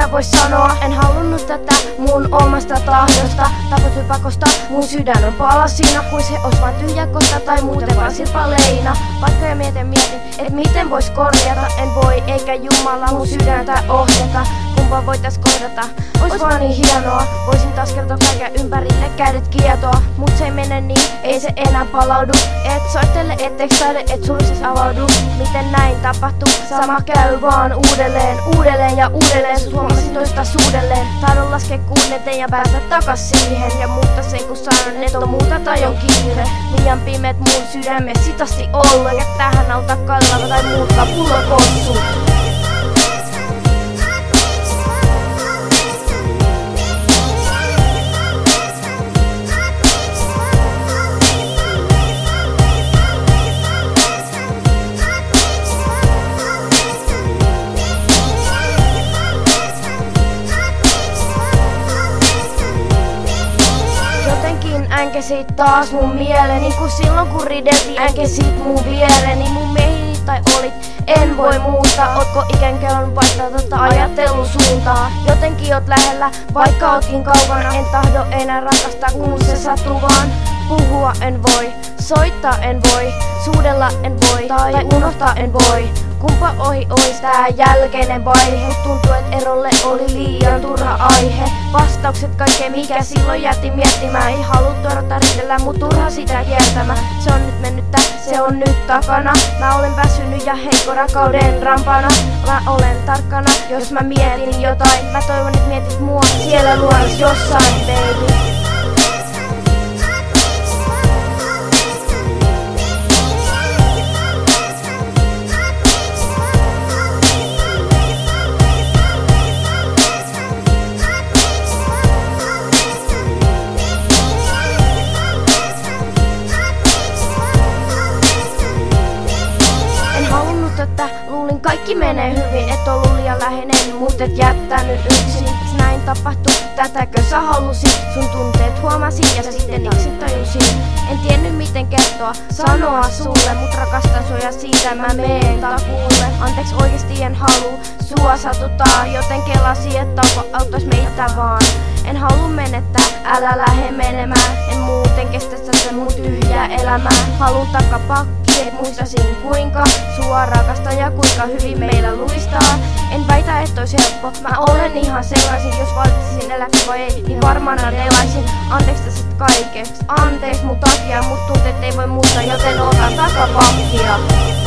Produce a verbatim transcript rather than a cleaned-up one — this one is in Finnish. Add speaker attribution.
Speaker 1: mä vois sanoa. En halunnut tätä mun omasta tahdosta. Tapahtui pakosta, mun sydän on palasina. Kuin se ois vaan tyhjäkosta tai muuten vaan sirpaleina. Vaikka ja mietin mietin, et miten vois korjata. En voi eikä Jumala mun sydäntä ohjata. Kumpa voitais kohdata, ois vaan niin hienoa. Voisin taas kertoa kaiken ympärille kädet kietoa. Mut se ei mene niin, ei se enää palaudu. Et soittele, et tekstaile, et sulle siis avaudu. Miten näin tapahtuu, sama käy vaan uudelleen. Uudelleen ja uudelleen, sut huomasin toista suudelleen. Tahdon laskea kuunneten ja päästä takas siihen. Ja muutta sen kun sanon, et on muuta tai on kiire. Liian pimeet mun sydämes sitasti olla. Ja tähän auta kallava tai muuttaa pullokossut. Änkesit taas mun mieleni, kun silloin kun rideltiin änkesit mun viereni. Mun miehini tai olit, en voi muuta. Ootko ikään kellon vaihtaa tota ajattelun suuntaa? Jotenkin oot lähellä, vaikka ootkin kaukana. En tahdo enää rakastaa, kun se sattuu vaan. Puhua en voi, soittaa en voi, suudella en voi, tai unohtaa en voi. Kumpa ohi ois tää jälkeinen vaihe. Tuntuu et erolle oli liian turha aihe. Vastaukset kaikkeen mikä silloin jätti miettimään. Ei haluttu odottaa riidellä, mut turha sitä kiertämään. Se on nyt mennyttä, se on nyt takana. Mä olen väsynyt ja heikko rakkauden rampana. Mä olen tarkkana, jos mä mietin jotain. Mä toivon et mietit mua siellä luolas jossain, baby. Luulin kaikki menee hyvin, et ollut liian läheinen, mut et jättänyt yksin. Näin tapahtui, tätäkö sä halusit? Sun tunteet huomasin ja sitten itse tajusin. En tiennyt miten kertoa, sanoa sulle, mut rakastan sua ja siitä mä meen takuulle. Anteeksi oikeesti en haluu sua satuttaa, joten kelasin, että tauko auttais meitä vaan. En halua menettää, älä lähde menemään. En muuten kestä tätä mun tyhjää elämää. Haluun takapakki, et muistasin kuinka sua rakastan ja kuinka hyvin meillä luistaa. En väitä et ois helppo, mä olen ihan sekaisin. Jos valitsisin eläkö vai ei, niin varmaan elaisin. Anteeksi tästä kaikesta, anteeksi mun takia. Mut tunteet ei voi muuttaa, joten ota takapakkia.